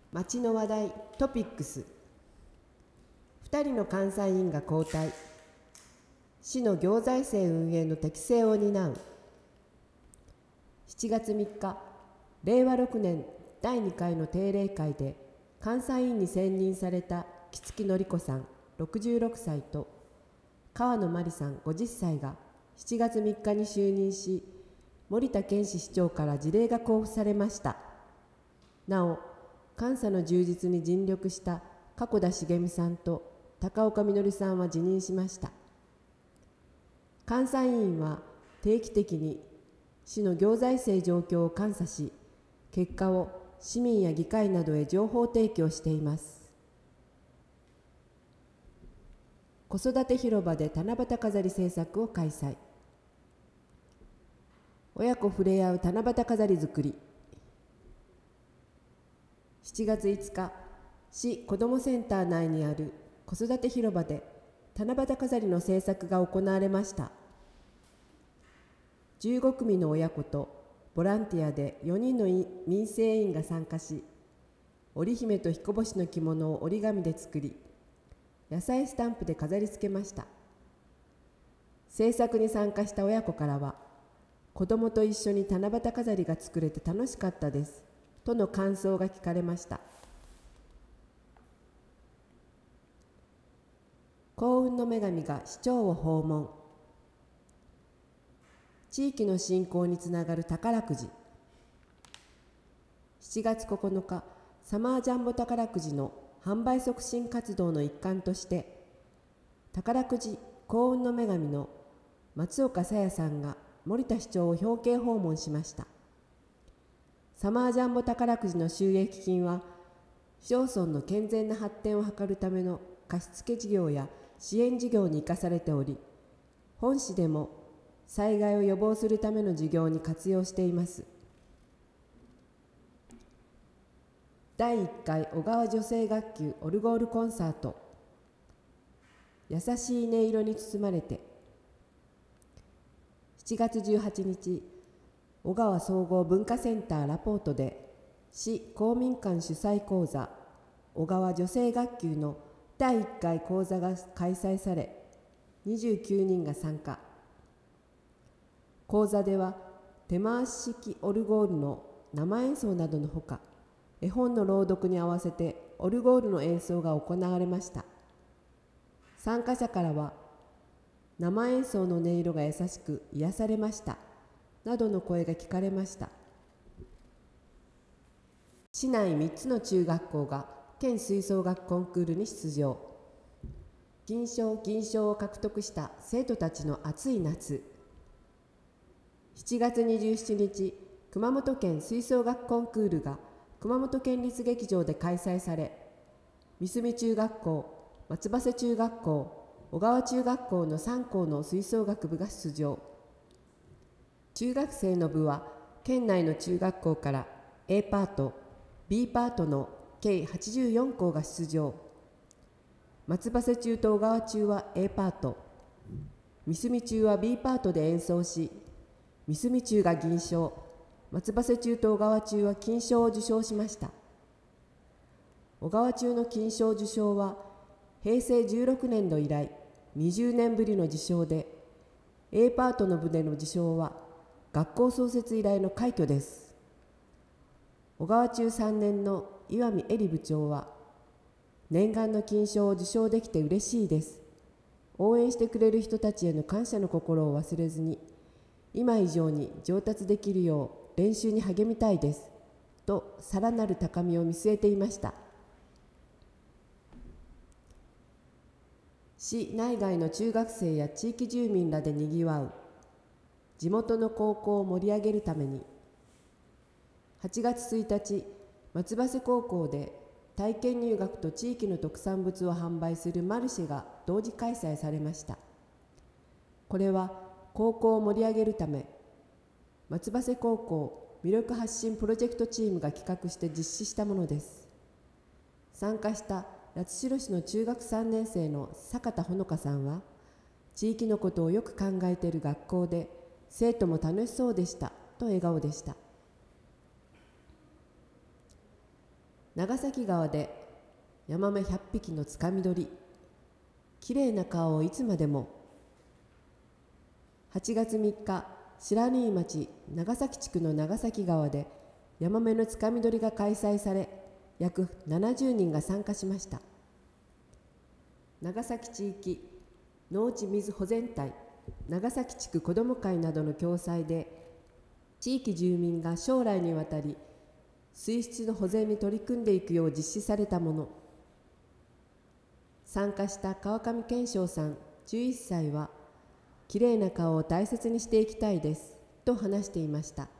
町の話題トピックス。2人の監査委員が交代。市の行財政運営の適正を担う。7月3日、令和6年第2回の定例会で監査委員に選任された木月典子さん66歳と川野真理さん50歳が7月3日に就任し、森田健市市長から辞令が交付されました。なお、監査の充実に尽力した加古田茂美さんと高岡実さんは辞任しました。監査委員は定期的に市の行財政状況を監査し、結果を市民や議会などへ情報提供しています。子育て広場で七夕飾り制作を開催。親子触れ合う七夕飾り作り。7月5日、市子どもセンター内にある子育て広場で七夕飾りの制作が行われました。15組の親子とボランティアで4人の民生委員が参加し、織姫と彦星の着物を折り紙で作り、野菜スタンプで飾り付けました。制作に参加した親子からは、子どもと一緒に七夕飾りが作れて楽しかったですとの感想が聞かれました。幸運の女神が市長を訪問。地域の振興につながる宝くじ。7月9日、サマージャンボ宝くじの販売促進活動の一環として、宝くじ幸運の女神の松岡さやさんが森田市長を表敬訪問しました。サマージャンボ宝くじの収益金は、市町村の健全な発展を図るための貸付事業や支援事業に生かされており、本市でも災害を予防するための事業に活用しています。第1回小川女性学級オルゴールコンサート。優しい音色に包まれて。7月18日、小川総合文化センターラポートで市公民館主催講座小川女性学級の第1回講座が開催され、29人が参加。講座では手回し式オルゴールの生演奏などのほか、絵本の朗読に合わせてオルゴールの演奏が行われました。参加者からは、生演奏の音色が優しく癒されましたなどの声が聞かれました。市内3つの中学校が県吹奏楽コンクールに出場。金賞・銀賞を獲得した生徒たちの暑い夏。7月27日、熊本県吹奏楽コンクールが熊本県立劇場で開催され、三角中学校、松葉瀬中学校、小川中学校の3校の吹奏楽部が出場。中学生の部は県内の中学校から A パート、B パートの計84校が出場。松葉瀬中と小川中は A パート、三角中は B パートで演奏し、三角中が銀賞、松葉瀬中と小川中は金賞を受賞しました。小川中の金賞受賞は平成16年度以来20年ぶりの受賞で、A パートの部での受賞は学校創設以来の快挙です。小川中3年の岩見恵里部長は、念願の金賞を受賞できて嬉しいです。応援してくれる人たちへの感謝の心を忘れずに、今以上に上達できるよう練習に励みたいですと、さらなる高みを見据えていました。市内外の中学生や地域住民らでにぎわう地元の高校を盛り上げるために、8月1日、松葉瀬高校で体験入学と地域の特産物を販売するマルシェが同時開催されました。これは高校を盛り上げるため、松葉瀬高校魅力発信プロジェクトチームが企画して実施したものです。参加した八代市の中学3年生の坂田ほのかさんは、地域のことをよく考えている学校で、生徒も楽しそうでしたと笑顔でした。 長崎川でヤマメ100匹のつかみ取り。きれいな川をいつまでも。8月3日、白縫町長崎地区の長崎川でヤマメのつかみ取りが開催され、約70人が参加しました。長崎地域農地水保全隊、長崎地区子ども会などの共催で、地域住民が将来にわたり水質の保全に取り組んでいくよう実施されたもの。参加した川上健章さん11歳は、きれいな川を大切にしていきたいですと話していました。